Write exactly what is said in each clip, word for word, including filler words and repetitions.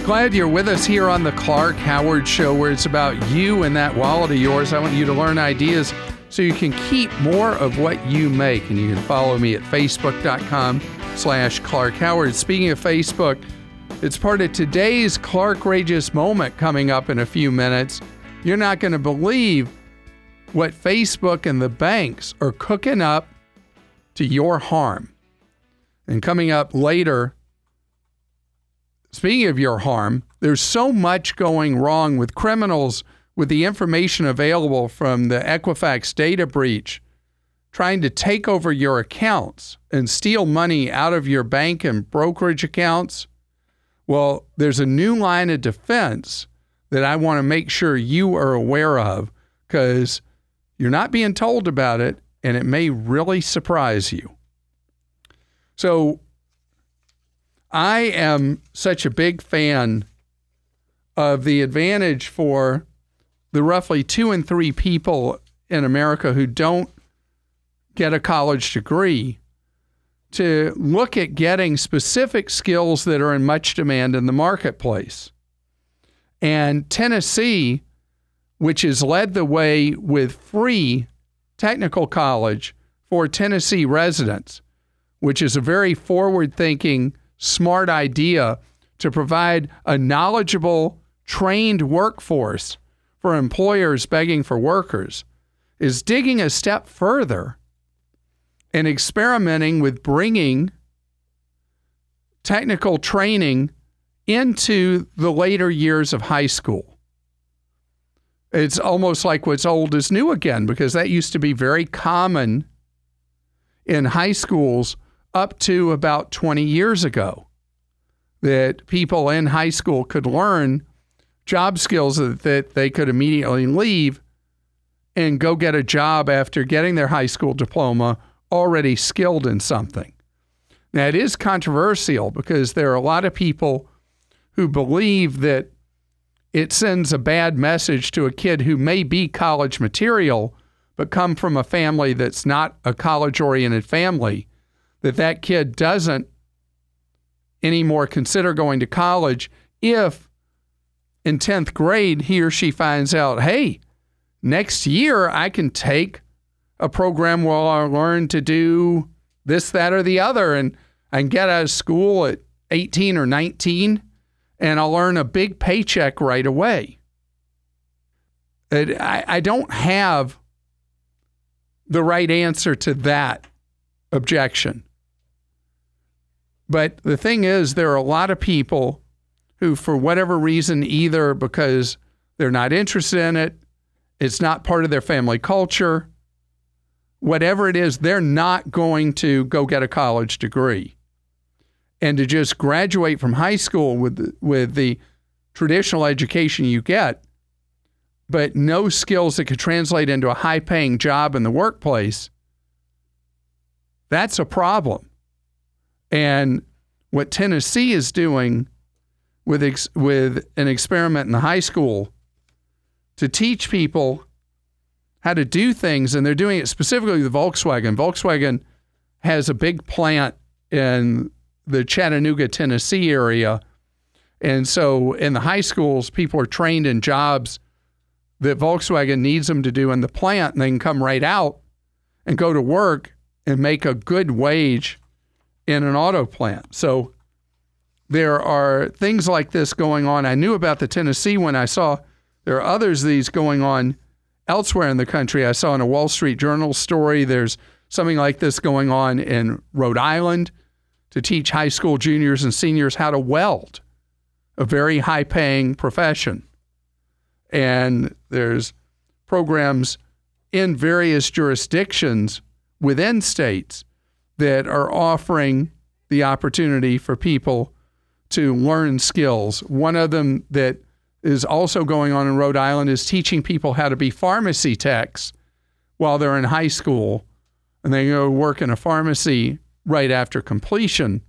Glad you're with us here on the Clark Howard Show, where it's about you and that wallet of yours. I want you to learn ideas so you can keep more of what you make. And you can follow me at facebook.com slash Clark Howard. Speaking of Facebook, it's part of today's Clarkrageous moment coming up in a few minutes. You're not going to believe what Facebook and the banks are cooking up to your harm. And coming up later, speaking of your harm, there's so much going wrong with criminals with the information available from the Equifax data breach, trying to take over your accounts and steal money out of your bank and brokerage accounts. Well, there's a new line of defense that I want to make sure you are aware of, because you're not being told about it, and it may really surprise you. So I am such a big fan of the advantage for the roughly two in three people in America who don't get a college degree to look at getting specific skills that are in much demand in the marketplace. And Tennessee, which has led the way with free technical college for Tennessee residents, which is a very forward-thinking, smart idea to provide a knowledgeable, trained workforce for employers begging for workers, is digging a step further and experimenting with bringing technical training into the later years of high school. It's almost like what's old is new again, because that used to be very common in high schools up to about twenty years ago, that people in high school could learn job skills that, that they could immediately leave and go get a job after getting their high school diploma already skilled in something. Now, it is controversial because there are a lot of people who believe that it sends a bad message to a kid who may be college material but come from a family that's not a college-oriented family, that that kid doesn't anymore consider going to college if in tenth grade he or she finds out, hey, next year I can take a program where I learn to do this, that, or the other, and I can get out of school at eighteen or nineteen, and I'll earn a big paycheck right away. It, I, I don't have the right answer to that objection. But the thing is, there are a lot of people who, for whatever reason, either because they're not interested in it, it's not part of their family culture, whatever it is, they're not going to go get a college degree. And to just graduate from high school with the, with the traditional education you get, but no skills that could translate into a high-paying job in the workplace, that's a problem. And what Tennessee is doing with ex- with an experiment in the high school to teach people how to do things, and they're doing it specifically with Volkswagen. Volkswagen has a big plant in the Chattanooga, Tennessee area. And so in the high schools, people are trained in jobs that Volkswagen needs them to do in the plant, and they can come right out and go to work and make a good wage in an auto plant. So there are things like this going on. I knew about the Tennessee one. I saw there are others of these going on elsewhere in the country. I saw in a Wall Street Journal story, there's something like this going on in Rhode Island to teach high school juniors and seniors how to weld, a very high-paying profession. And there's programs in various jurisdictions within states that are offering the opportunity for people to learn skills. One of them that is also going on in Rhode Island is teaching people how to be pharmacy techs while they're in high school, and they go work in a pharmacy right after completion.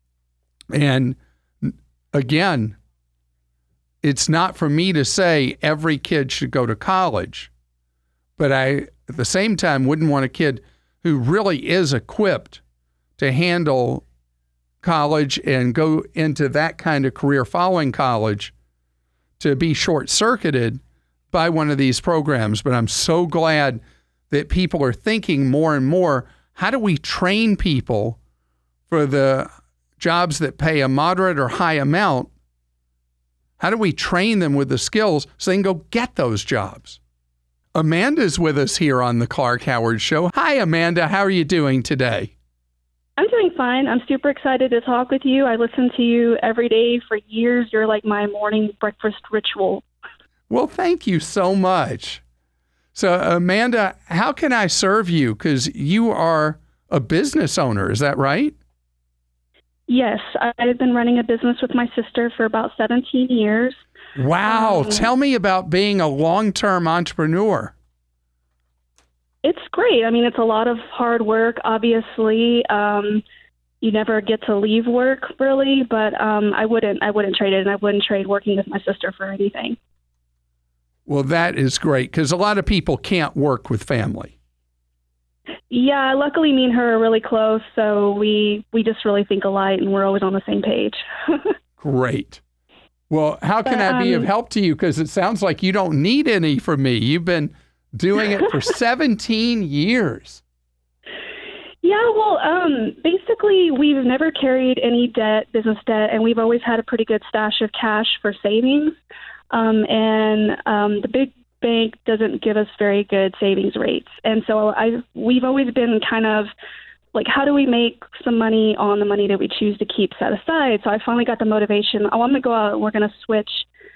And again, it's not for me to say every kid should go to college, but I, at the same time, wouldn't want a kid who really is equipped to handle college and go into that kind of career following college to be short-circuited by one of these programs. But I'm so glad that people are thinking more and more, how do we train people for the jobs that pay a moderate or high amount? How do we train them with the skills so they can go get those jobs? Amanda's with us here on the Clark Howard Show. Hi, Amanda. How are you doing today? I'm doing fine. I'm super excited to talk with you. I listen to you every day for years. You're like my morning breakfast ritual. Well, thank you so much. So, Amanda, how can I serve you? Because you are a business owner. Is that right? Yes. I've been running a business with my sister for about seventeen years. Wow. Um, Tell me about being a long-term entrepreneur. It's great. I mean, it's a lot of hard work, obviously. Um, you never get to leave work, really, but um, I wouldn't I wouldn't trade it, and I wouldn't trade working with my sister for anything. Well, that is great, because a lot of people can't work with family. Yeah, luckily me and her are really close, so we, we just really think alike, and we're always on the same page. Great. Well, how can But, I be um, of help to you? Because it sounds like you don't need any from me. You've been doing it for seventeen years. Yeah, well, um, basically, we've never carried any debt, business debt, and we've always had a pretty good stash of cash for savings. Um, and um, the big bank doesn't give us very good savings rates. And so I, we've always been kind of like, how do we make some money on the money that we choose to keep set aside? So I finally got the motivation. Oh, I'm going to go out and we're going to switch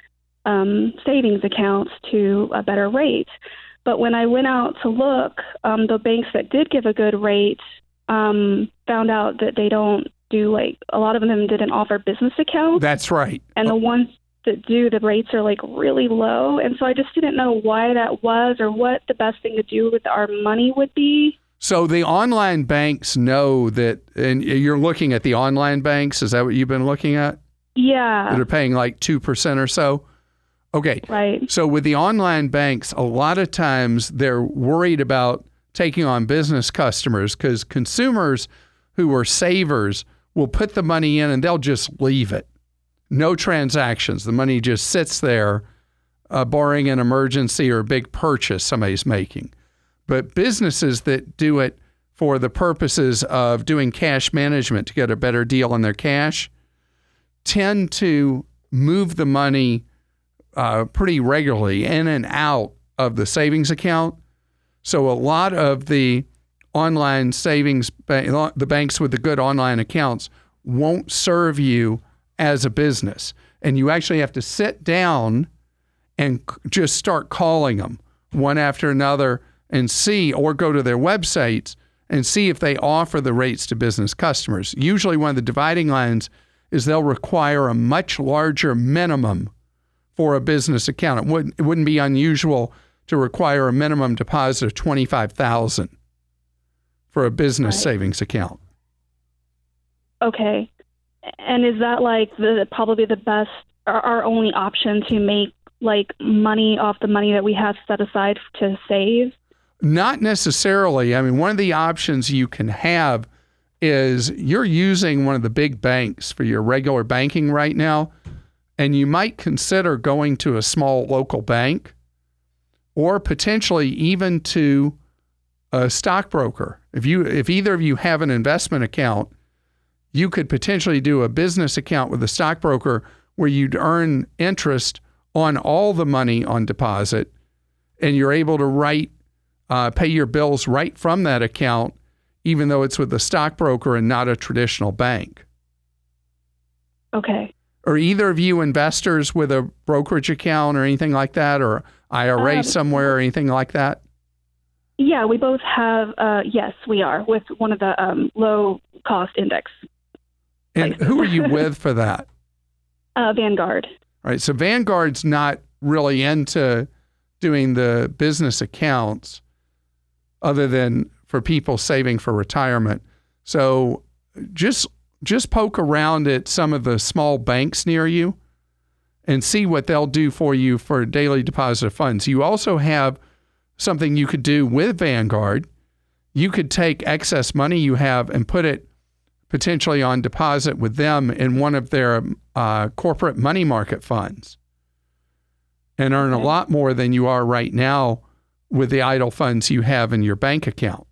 um, savings accounts to a better rate. But when I went out to look, um, the banks that did give a good rate um, found out that they don't do, like, a lot of them didn't offer business accounts. That's right. And the ones that do, the rates are like really low. And so I just didn't know why that was or what the best thing to do with our money would be. So the online banks know that, and you're looking at the online banks. Is that what you've been looking at? Yeah. That are paying like two percent or so? Okay. Right. So with the online banks, a lot of times they're worried about taking on business customers because consumers who are savers will put the money in and they'll just leave it. No transactions. The money just sits there, uh, barring an emergency or a big purchase somebody's making. But businesses that do it for the purposes of doing cash management to get a better deal on their cash tend to move the money uh, pretty regularly in and out of the savings account. So a lot of the online savings, the banks with the good online accounts won't serve you as a business. And you actually have to sit down and just start calling them one after another and see, or go to their websites and see if they offer the rates to business customers. Usually one of the dividing lines is they'll require a much larger minimum for a business account. It wouldn't, it wouldn't be unusual to require a minimum deposit of twenty-five thousand dollars for a business Right. savings account. Okay. And is that like the probably the best, our, our only option to make like money off the money that we have set aside to save? Not necessarily. I mean, one of the options you can have is you're using one of the big banks for your regular banking right now, and you might consider going to a small local bank or potentially even to a stockbroker. If you, if either of you have an investment account, you could potentially do a business account with a stockbroker where you'd earn interest on all the money on deposit, and you're able to write Uh, pay your bills right from that account, even though it's with a stockbroker and not a traditional bank. Okay. Are either of you investors with a brokerage account or anything like that, or I R A Um, somewhere or anything like that? Yeah, we both have, uh, yes, we are, with one of the um, low-cost index. And places. who are you with for that? Uh, Vanguard. All right, so Vanguard's not really into doing the business accounts other than for people saving for retirement. So just just poke around at some of the small banks near you and see what they'll do for you for daily deposit of funds. You also have something you could do with Vanguard. You could take excess money you have and put it potentially on deposit with them in one of their uh, corporate money market funds and earn Okay. a lot more than you are right now with the idle funds you have in your bank account.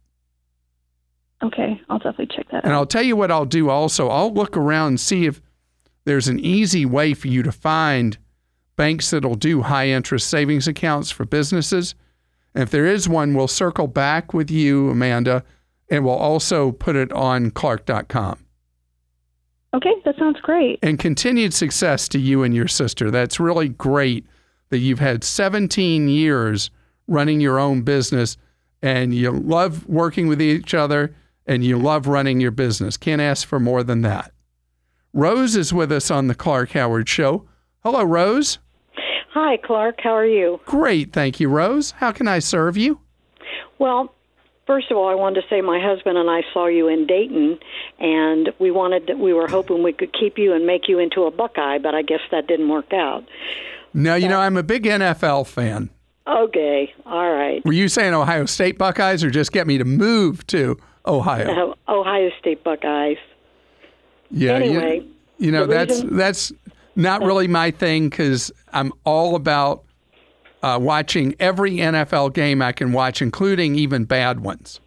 Okay, I'll definitely check that And out. I'll tell you what I'll do also. I'll look around and see if there's an easy way for you to find banks that'll do high interest savings accounts for businesses. And if there is one, we'll circle back with you, Amanda, and we'll also put it on Clark dot com. Okay, that sounds great. And continued success to you and your sister. That's really great that you've had seventeen years running your own business and you love working with each other and you love running your business. Can't ask for more than that. Rose is with us on the Clark Howard Show. Hello, Rose. Hi, Clark. How are you? Great. Thank you, Rose. How can I serve you? Well, first of all, I wanted to say my husband and I saw you in Dayton, and we wanted to, we were hoping we could keep you and make you into a Buckeye, but I guess that didn't work out. No, you know, I'm a big N F L fan. Okay. All right. Were you saying Ohio State Buckeyes or just get me to move to Ohio? Uh, Ohio State Buckeyes. Yeah. Anyway, You, you know, the that's reason- that's not really my thing because I'm all about uh, watching every N F L game I can watch, including even bad ones.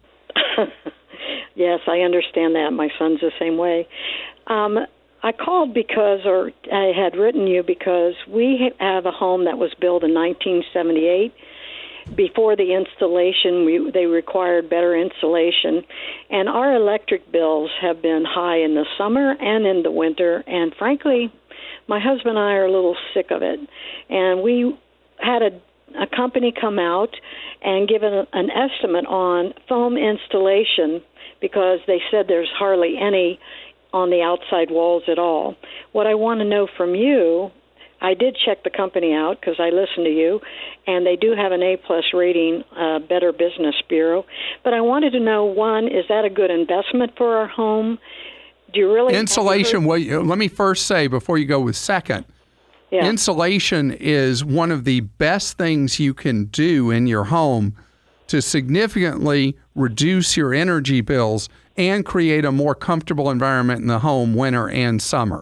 Yes, I understand that. My son's the same way. Um, I called because, or I had written you because we have a home that was built in nineteen seventy-eight. Before the installation, we, they required better insulation, and our electric bills have been high in the summer and in the winter, and frankly, my husband and I are a little sick of it. And we had a, a company come out and give an, an estimate on foam installation because they said there's hardly any on the outside walls at all. What I want to know from you, I did check the company out because I listened to you, and they do have an A-plus rating, uh, Better Business Bureau. But I wanted to know, one, is that a good investment for our home? Do you really... Insulation, well, you- let me first say before you go with second, Yeah. insulation is one of the best things you can do in your home to significantly reduce your energy bills and create a more comfortable environment in the home winter and summer.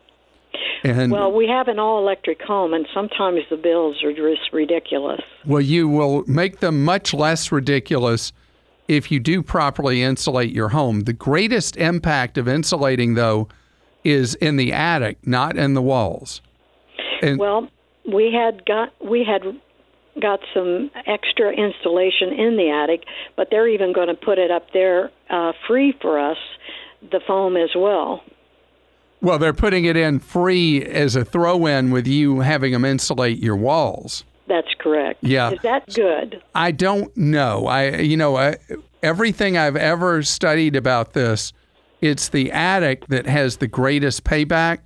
And Well, we have an all-electric home, and sometimes the bills are just ridiculous. well, you will make them much less ridiculous if you do properly insulate your home. The greatest impact of insulating, though, is in the attic, not in the walls. And Well, we had got we had got some extra installation in the attic, but they're even going to put it up there uh, free for us, the foam as well. well, they're putting it in free as a throw-in with you having them insulate your walls. That's correct. Yeah. Is that good? I don't know. I, you know, I, everything I've ever studied about this, it's the attic that has the greatest payback,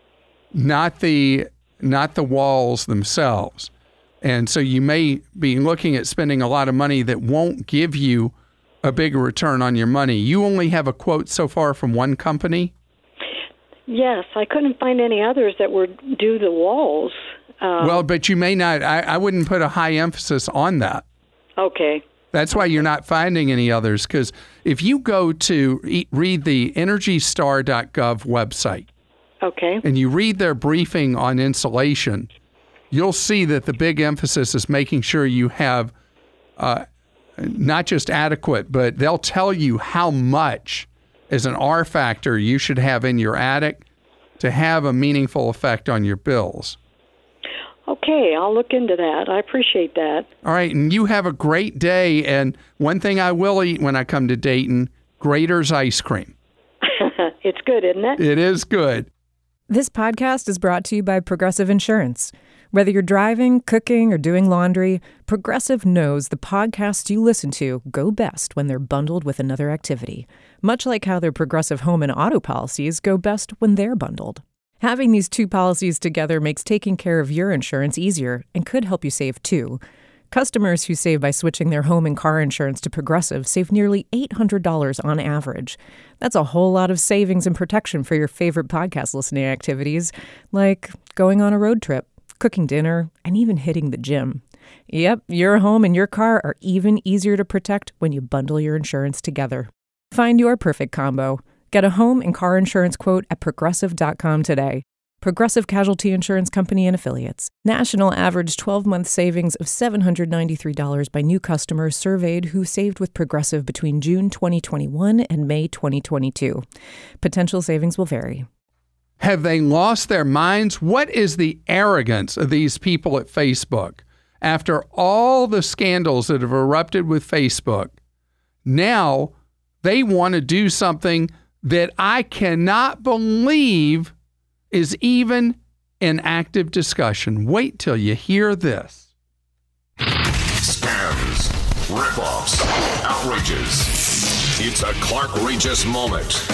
not the not the walls themselves. And so you may be looking at spending a lot of money that won't give you a bigger return on your money. You only have a quote so far from one company. Yes, I couldn't find any others that would do the walls. Um, Well, but you may not. I, I wouldn't put a high emphasis on that. okay. That's why you're not finding any others, because if you go to e- read the energy star dot gov website Okay. and you read their briefing on insulation, you'll see that the big emphasis is making sure you have uh, not just adequate, but they'll tell you how much as an R factor you should have in your attic to have a meaningful effect on your bills. Okay, I'll look into that. I appreciate that. All right, and you have a great day. And one thing I will eat when I come to Dayton, Grater's ice cream. It's good, isn't it? It is good. This podcast is brought to you by Progressive Insurance. Whether you're driving, cooking, or doing laundry, Progressive knows the podcasts you listen to go best when they're bundled with another activity, much like how their Progressive home and auto policies go best when they're bundled. Having these two policies together makes taking care of your insurance easier and could help you save too. Customers who save by switching their home and car insurance to Progressive save nearly eight hundred dollars on average. That's a whole lot of savings and protection for your favorite podcast listening activities, like going on a road trip, cooking dinner, and even hitting the gym. Yep, your home and your car are even easier to protect when you bundle your insurance together. Find your perfect combo. Get a home and car insurance quote at progressive dot com today. Progressive Casualty Insurance Company and Affiliates. National average twelve-month savings of seven hundred ninety-three dollars by new customers surveyed who saved with Progressive between June twenty twenty-one and May twenty twenty-two. Potential savings will vary. Have they lost their minds? What is the arrogance of these people at Facebook? After all the scandals that have erupted with Facebook, now they want to do something that I cannot believe is even an active discussion. Wait till you hear this. Scams, ripoffs, outrages. It's a Clark-rageous moment.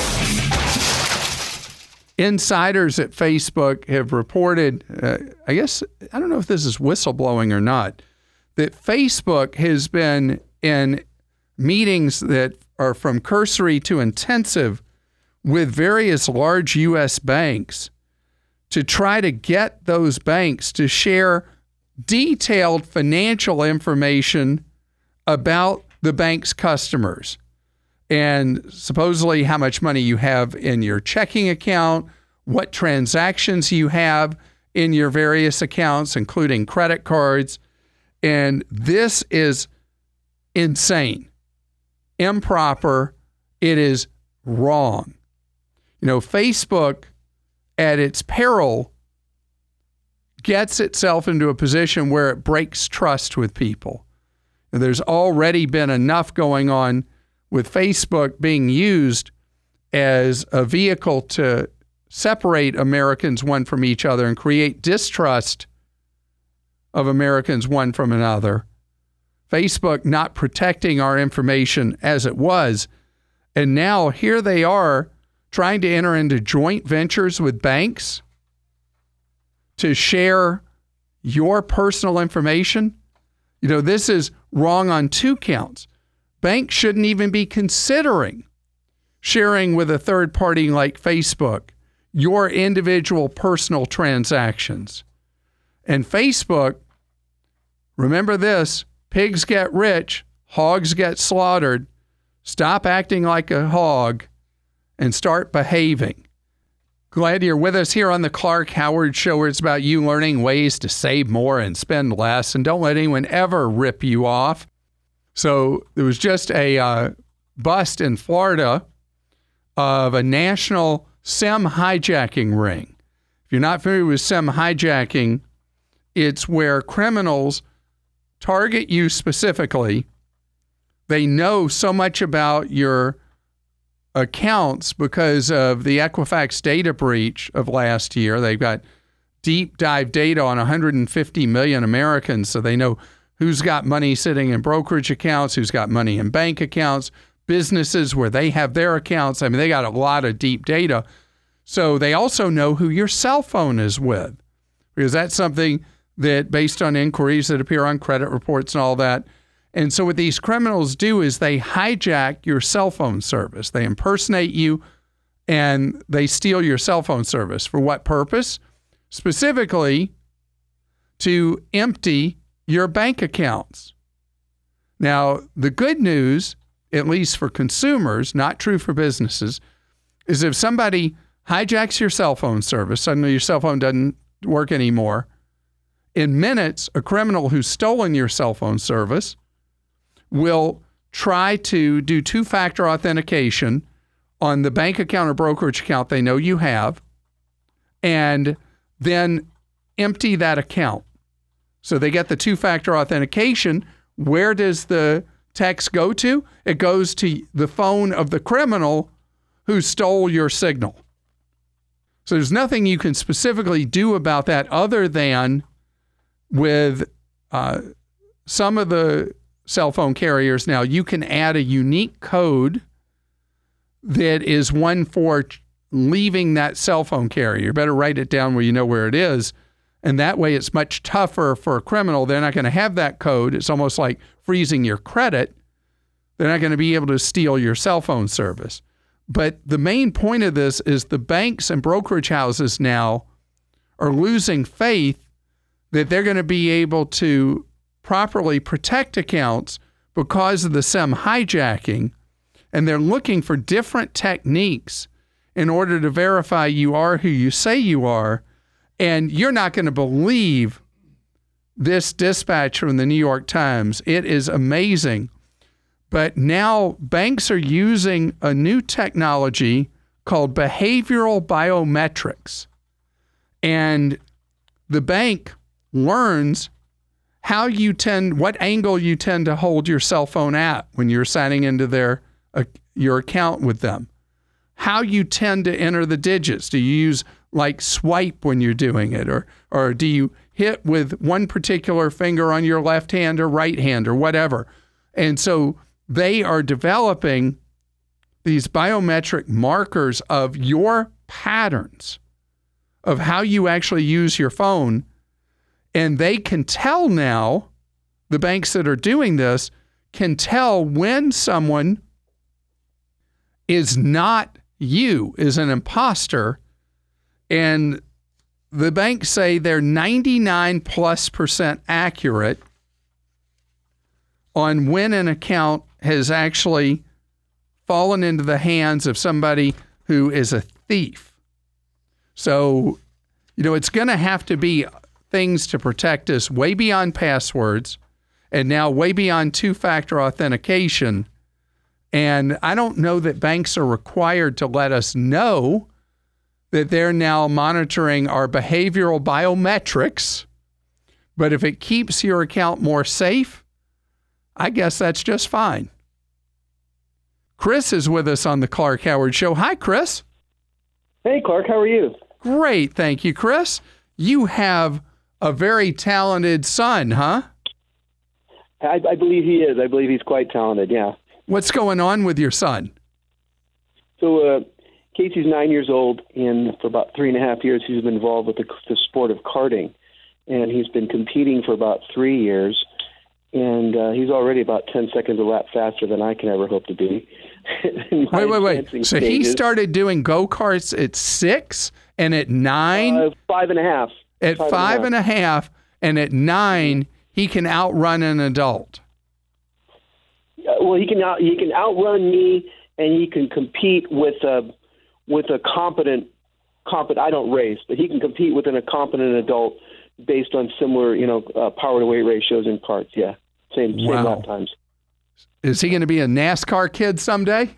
Insiders at Facebook have reported, uh, I guess, I don't know if this is whistleblowing or not, that Facebook has been in meetings that are from cursory to intensive with various large U S banks to try to get those banks to share detailed financial information about the bank's customers. And supposedly how much money you have in your checking account, what transactions you have in your various accounts, including credit cards. And this is insane, improper. It is wrong. You know, Facebook, at its peril, gets itself into a position where it breaks trust with people. There's already been enough going on with Facebook being used as a vehicle to separate Americans one from each other and create distrust of Americans one from another. Facebook not protecting our information as it was. And now here they are trying to enter into joint ventures with banks to share your personal information. You know, this is wrong on two counts. Banks shouldn't even be considering sharing with a third party like Facebook your individual personal transactions. And Facebook, remember this, pigs get rich, hogs get slaughtered. Stop acting like a hog and start behaving. Glad you're with us here on the Clark Howard Show, where it's about you learning ways to save more and spend less, and don't let anyone ever rip you off. So there was just a uh, bust in Florida of a national SIM hijacking ring. If you're not familiar with SIM hijacking, it's where criminals target you specifically. They know so much about your accounts because of the Equifax data breach of last year. They've got deep dive data on one hundred fifty million Americans, so they know who's got money sitting in brokerage accounts, who's got money in bank accounts, businesses where they have their accounts. I mean, they got a lot of deep data. So they also know who your cell phone is with, because that's something that, based on inquiries that appear on credit reports and all that. And so what these criminals do is they hijack your cell phone service. They impersonate you and they steal your cell phone service. For what purpose? Specifically, to empty your bank accounts. Now, the good news, at least for consumers, not true for businesses, is if somebody hijacks your cell phone service, suddenly your cell phone doesn't work anymore, in minutes, a criminal who's stolen your cell phone service will try to do two-factor authentication on the bank account or brokerage account they know you have, and then empty that account. So they get the two-factor authentication. Where does the text go to? It goes to the phone of the criminal who stole your signal. So there's nothing you can specifically do about that other than with uh, some of the cell phone carriers now, you can add a unique code that is one for leaving that cell phone carrier. You better write it down where you know where it is. And that way it's much tougher for a criminal. They're not going to have that code. It's almost like freezing your credit. They're not going to be able to steal your cell phone service. But the main point of this is the banks and brokerage houses now are losing faith that they're going to be able to properly protect accounts because of the SIM hijacking. And they're looking for different techniques in order to verify you are who you say you are. And you're not going to believe this dispatch from the New York Times. It is amazing. But now banks are using a new technology called behavioral biometrics. And the bank learns how you tend, what angle you tend to hold your cell phone at when you're signing into their uh, your account with them. How you tend to enter the digits. Do you use like swipe when you're doing it? Or, or do you hit with one particular finger on your left hand or right hand or whatever? And so they are developing these biometric markers of your patterns of how you actually use your phone. And they can tell now, the banks that are doing this can tell when someone is not you, is an imposter. And the banks say they're ninety-nine plus percent accurate on when an account has actually fallen into the hands of somebody who is a thief. So, you know, it's going to have to be things to protect us way beyond passwords and now way beyond two-factor authentication. And I don't know that banks are required to let us know that they're now monitoring our behavioral biometrics. But if it keeps your account more safe, I guess that's just fine. Chris is with us on the Clark Howard Show. Hi, Chris. Hey, Clark. How are you? Great. Thank you, Chris. You have a very talented son, huh? I, I believe he is. I believe he's quite talented, yeah. What's going on with your son? So uh, Casey's nine years old, and for about three and a half years he's been involved with the, the sport of karting. And he's been competing for about three years, and uh, he's already about ten seconds a lap faster than I can ever hope to be. Wait, wait, wait. So stages. He started doing go-karts at six, and at nine? Uh, five and a half. At five, five and a half. and a half, and at nine, he can outrun an adult. Uh, well, he can out, he can outrun me, and he can compete with a with a competent competent. I don't race, but he can compete with an, a competent adult based on similar, you know, uh, power to weight ratios in parts. Yeah, same same wow. lap times. Is he going to be a NASCAR kid someday?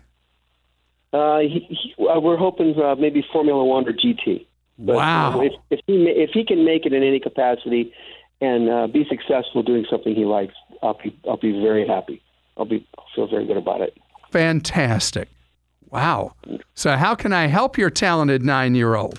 Uh, he, he, uh, we're hoping uh, maybe Formula One or G T. But, wow! Uh, if, if he if he can make it in any capacity and uh, be successful doing something he likes, I'll be I'll be very happy. I'll be I'll feel very good about it. Fantastic! Wow. So how can I help your talented nine-year-old?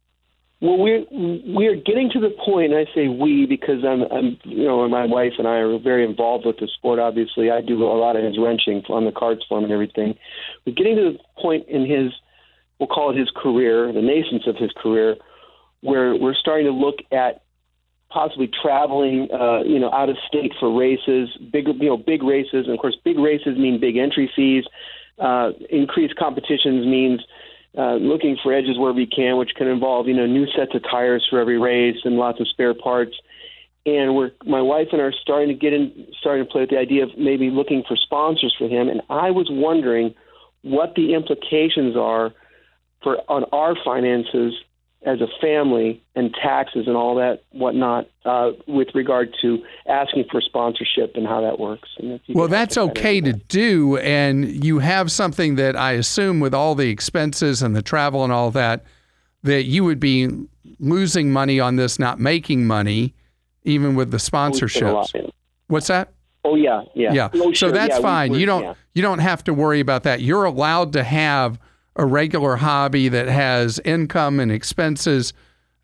Well, we're we're getting to the point. And I say we because I'm I'm you know my wife and I are very involved with the sport. Obviously, I do a lot of his wrenching on the carts for him and everything. We're getting to the point in his, we'll call it his career, the nascence of his career, where we're starting to look at possibly traveling, uh, you know, out of state for races, big, you know, big races. And of course, big races mean big entry fees. Uh, increased competitions means uh, looking for edges wherever we can, which can involve, you know, new sets of tires for every race and lots of spare parts. And we're, my wife and I are starting to get in, starting to play with the idea of maybe looking for sponsors for him. And I was wondering what the implications are for on our finances as a family and taxes and all that whatnot uh, with regard to asking for sponsorship and how that works. And well, that's okay to do, and you have something that I assume with all the expenses and the travel and all that, that you would be losing money on this, not making money, even with the sponsorships. What's that? Oh yeah, yeah. Yeah. Oh, so sure. that's yeah, fine. We, you don't yeah. you don't have to worry about that. You're allowed to have a regular hobby that has income and expenses,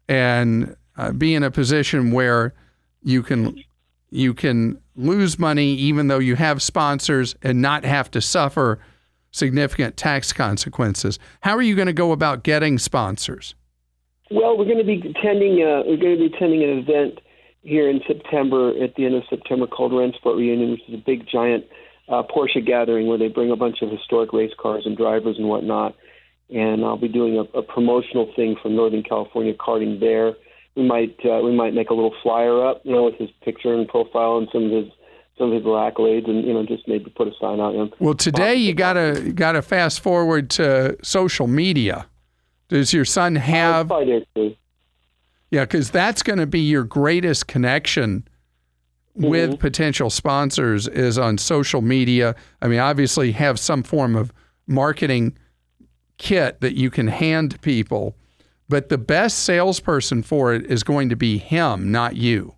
and uh, be in a position where you can you can lose money even though you have sponsors and not have to suffer significant tax consequences. How are you going to go about getting sponsors? Well, we're going to be attending uh, we're going to be attending an event here in September, at the end of September, called Rennsport Reunion, which is a big giant uh, Porsche gathering where they bring a bunch of historic race cars and drivers and whatnot. And I'll be doing a, a promotional thing from Northern California karting there. We might uh, we might make a little flyer up, you know, with his picture and profile and some of his some of his accolades, and you know, just maybe put a sign out. You know. Well, today you gotta gotta fast forward to social media. Does your son have? Uh, five days. Yeah, because that's going to be your greatest connection with mm-hmm. potential sponsors is on social media. I mean, obviously have some form of marketing kit that you can hand to people, but the best salesperson for it is going to be him, not you.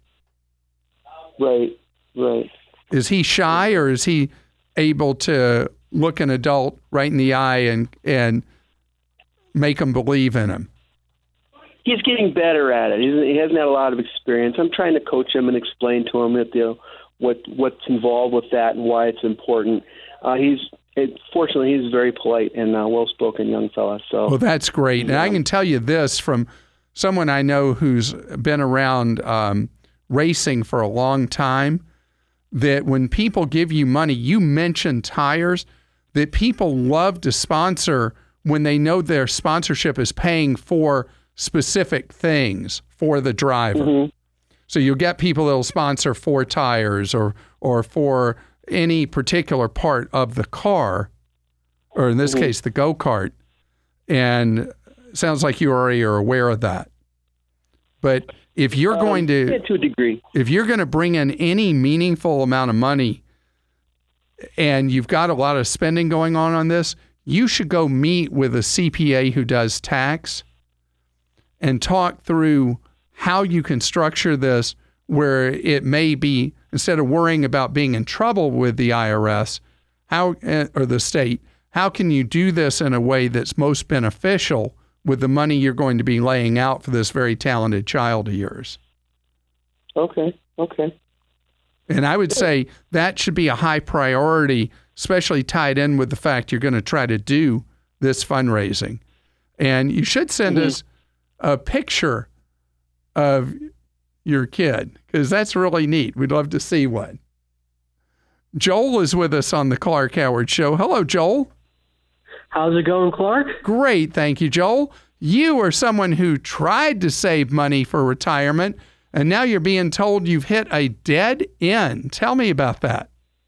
Right, right. Is he shy, or is he able to look an adult right in the eye and, and make them believe in him? He's getting better at it. He's, he hasn't had a lot of experience. I'm trying to coach him and explain to him that, you know, what what's involved with that and why it's important. Uh, he's it, fortunately he's a very polite and uh, well-spoken young fella. So well, that's great. Yeah. And I can tell you this from someone I know who's been around um, racing for a long time, that when people give you money, you mention tires, that people love to sponsor when they know their sponsorship is paying for specific things for the driver. Mm-hmm. So you'll get people that'll sponsor four tires or or for any particular part of the car, or in this mm-hmm. case, the go-kart. And it sounds like you already are aware of that. But if you're um, going to, yeah, to a degree, if you're going to bring in any meaningful amount of money and you've got a lot of spending going on on this, you should go meet with a C P A who does tax and talk through how you can structure this where it may be, instead of worrying about being in trouble with the I R S how or the state, how can you do this in a way that's most beneficial with the money you're going to be laying out for this very talented child of yours? Okay, okay. And I would say that should be a high priority, especially tied in with the fact you're going to try to do this fundraising. And you should send mm-hmm. us a picture of your kid, because that's really neat. We'd love to see one. Joel is with us on the Clark Howard Show. Hello, Joel. How's it going, Clark? Great, thank you, Joel. You are someone who tried to save money for retirement, and now you're being told you've hit a dead end. Tell me about that.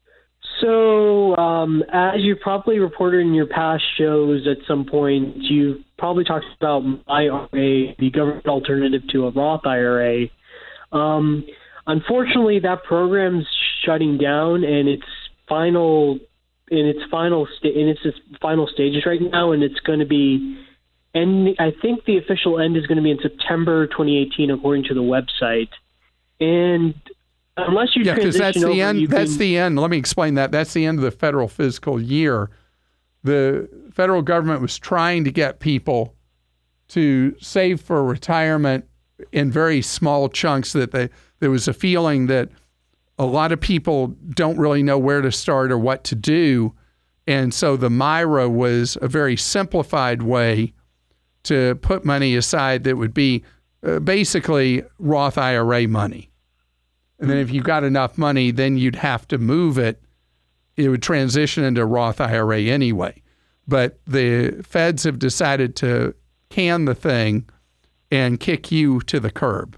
So, um, as you probably reported in your past shows at some point, you've probably talked about I R A, the government alternative to a Roth I R A. Um, unfortunately, that program's shutting down, and its final in its final sta- in its final stages right now, and it's going to be. And I think the official end is going to be in September twenty eighteen, according to the website. And unless you yeah, because that's the over, end. That's can, the end. Let me explain that. That's the end of the federal fiscal year. The federal government was trying to get people to save for retirement in very small chunks. That they, there was a feeling that a lot of people don't really know where to start or what to do, and so the Myra was a very simplified way to put money aside that would be uh, basically Roth I R A money. And then if you got enough money, then you'd have to move it. It would transition into Roth I R A anyway. But the feds have decided to can the thing and kick you to the curb.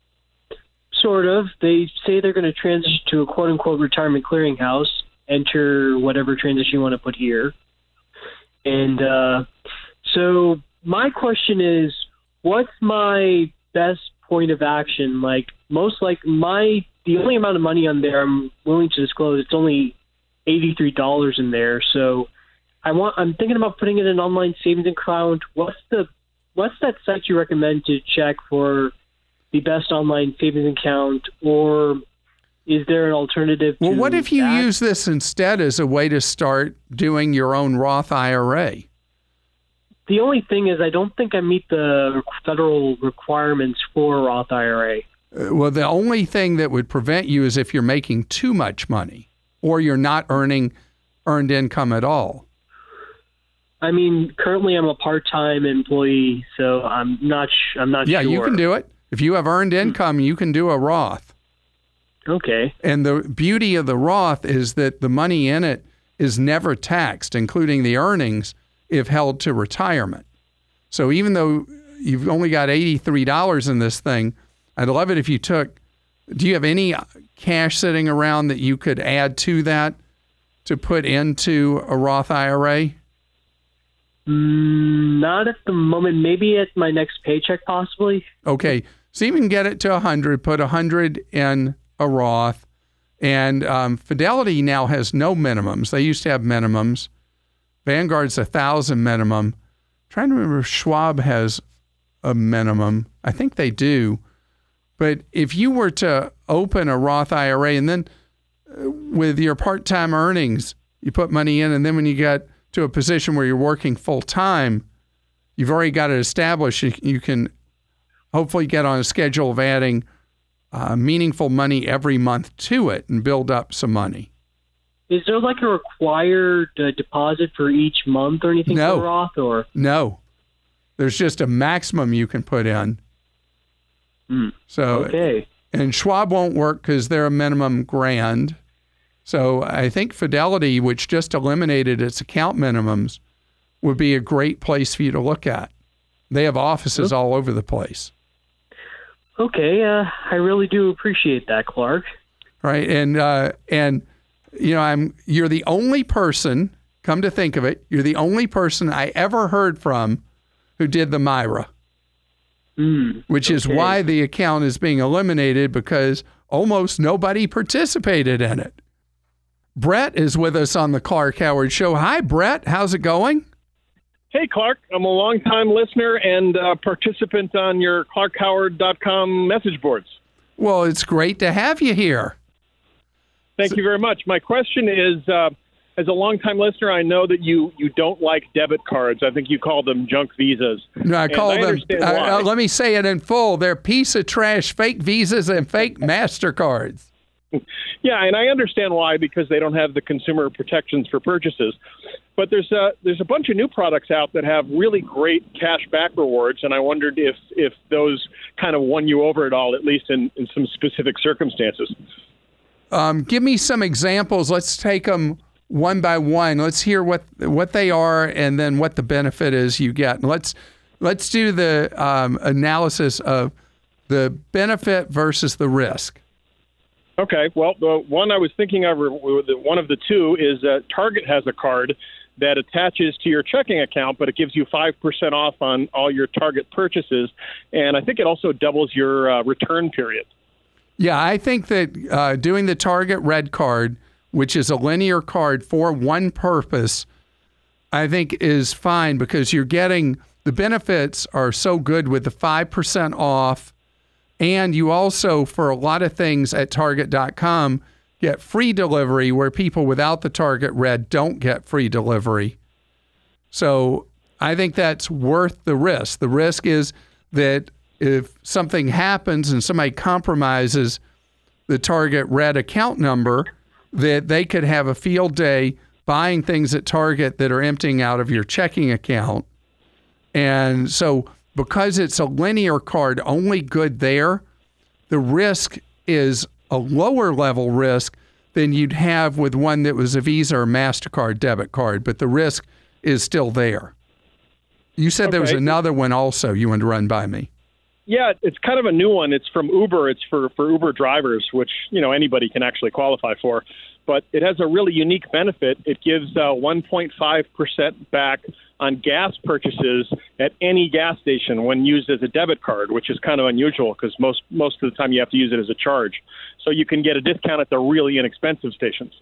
Sort of. They say they're going to transition to a quote-unquote retirement clearinghouse, enter whatever transition you want to put here. And uh, so my question is, what's my best point of action? Like, most like my the only amount of money on there I'm willing to disclose, it's only eighty-three dollars in there. So I want I'm thinking about putting it in an online savings account. What's the what's that site you recommend to check for the best online savings account, or is there an alternative to Well, what if you that? use this instead as a way to start doing your own Roth I R A? The only thing is I don't think I meet the federal requirements for a Roth I R A. Uh, well, the only thing that would prevent you is if you're making too much money or you're not earning earned income at all. I mean, currently I'm a part-time employee, so I'm not sh- I'm not yeah, sure. Yeah, you can do it. If you have earned income, you can do a Roth. Okay. And the beauty of the Roth is that the money in it is never taxed, including the earnings, if held to retirement. So even though you've only got eighty-three dollars in this thing, I'd love it if you took, do you have any cash sitting around that you could add to that to put into a Roth I R A? Mm, not at the moment. Maybe at my next paycheck, possibly. Okay. So you can get it to one hundred, put one hundred in a Roth. And um, Fidelity now has no minimums. They used to have minimums. Vanguard's a thousand minimum. I'm trying to remember if Schwab has a minimum. I think they do. But if you were to open a Roth I R A and then uh, with your part-time earnings, you put money in, and then when you get to a position where you're working full-time, you've already got it established. You, you can hopefully get on a schedule of adding uh, meaningful money every month to it and build up some money. Is there like a required uh, deposit for each month or anything No. for Roth? Or? No. There's just a maximum you can put in. Mm. So, okay. And Schwab won't work because they're a minimum grand. So I think Fidelity, which just eliminated its account minimums, would be a great place for you to look at. They have offices all over the place. Okay. Uh, I really do appreciate that, Clark. Right. And, uh, and you know, I'm you're the only person, come to think of it, you're the only person I ever heard from who did the Myra. Mm, which is okay. why the account is being eliminated, because almost nobody participated in it. Brett is with us on the Clark Howard Show. Hi, Brett. How's it going? Hey, Clark. I'm a longtime listener and uh, participant on your clark howard dot com message boards. Well, it's great to have you here. Thank So, you very much. My question is, uh, as a longtime listener, I know that you, you don't like debit cards. I think you call them junk visas. No, I And call I them, understand uh, why. uh, let me say it in full. They're piece of trash, fake Visas and fake MasterCards. Yeah, and I understand why, because they don't have the consumer protections for purchases. But there's a, there's a bunch of new products out that have really great cash back rewards, and I wondered if, if those kind of won you over at all, at least in, in some specific circumstances. Um, give me some examples. Let's take them one by one. Let's hear what what they are and then what the benefit is you get. And let's let's do the um, analysis of the benefit versus the risk. Okay. Well, the one I was thinking of, one of the two, is that Target has a card that attaches to your checking account, but it gives you five percent off on all your Target purchases. And I think it also doubles your uh, return period. Yeah, I think that uh, doing the Target Red Card, which is a linear card for one purpose, I think is fine, because you're getting the benefits are so good with the five percent off. And you also, for a lot of things at Target dot com, get free delivery where people without the Target Red don't get free delivery. So I think that's worth the risk. The risk is that if something happens and somebody compromises the Target Red account number, that they could have a field day buying things at Target that are emptying out of your checking account. And so because it's a linear card, only good there, the risk is a lower level risk than you'd have with one that was a Visa or MasterCard debit card, but the risk is still there. You said there was Okay. another one also you wanted to run by me. Yeah, it's kind of a new one. It's from Uber. It's for, for Uber drivers, which, you know, anybody can actually qualify for. But it has a really unique benefit. It gives uh, one point five percent back on gas purchases at any gas station when used as a debit card, which is kind of unusual because most, most of the time you have to use it as a charge. So you can get a discount at the really inexpensive stations.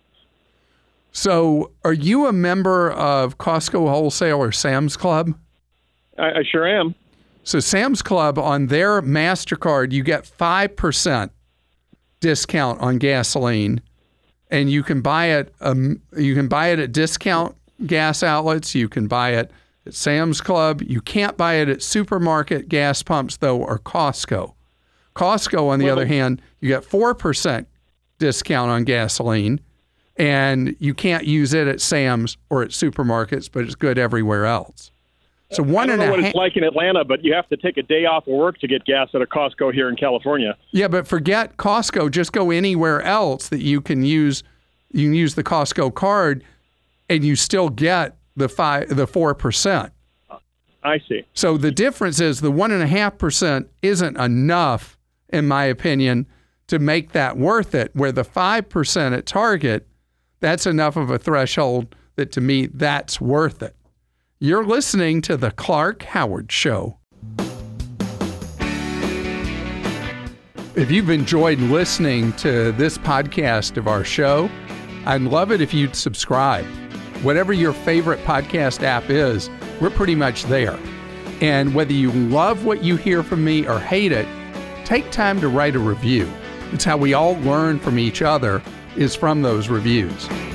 So are you a member of Costco Wholesale or Sam's Club? I, I sure am. So Sam's Club, on their MasterCard, you get five percent discount on gasoline, and you can buy it um, you can buy it at discount gas outlets. You can buy it at Sam's Club. You can't buy it at supermarket gas pumps, though, or Costco. Costco, on the Well, other hand, you get four percent discount on gasoline, and you can't use it at Sam's or at supermarkets, but it's good everywhere else. So one I don't and know a what half. it's like in Atlanta, but you have to take a day off of work to get gas at a Costco here in California. Yeah, but forget Costco. Just go anywhere else that you can use. You can use the Costco card, and you still get the five, the four percent. I see. So the difference is the one and a half percent isn't enough, in my opinion, to make that worth it. Where the five percent at Target, that's enough of a threshold that to me that's worth it. You're listening to The Clark Howard Show. If you've enjoyed listening to this podcast of our show, I'd love it if you'd subscribe. Whatever your favorite podcast app is, we're pretty much there. And whether you love what you hear from me or hate it, take time to write a review. It's how we all learn from each other, is from those reviews.